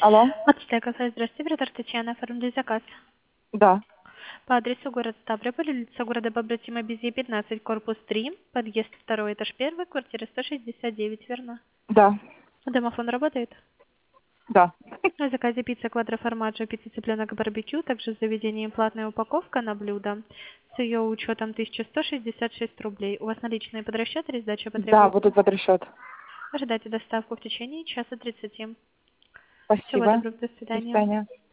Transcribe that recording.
Алло? Мацтека, здравствуйте, оператор Татьяна, оформили заказ. Да, По адресу город Ставрополь, улица города Побратима Безе, 15, корпус 3, подъезд 2, этаж 1, квартира 169, верно? да, Домофон работает? да. На заказе пицца квадроформаджо, пицца цыпленок барбекю, также в заведении платная упаковка на блюдо. С ее учетом 1166 рублей. У вас наличные под расчет или сдача Да, потребуется? будут под расчет. Ожидайте доставку в течение часа 30. Всего Спасибо. доброго, до До свидания. свидания.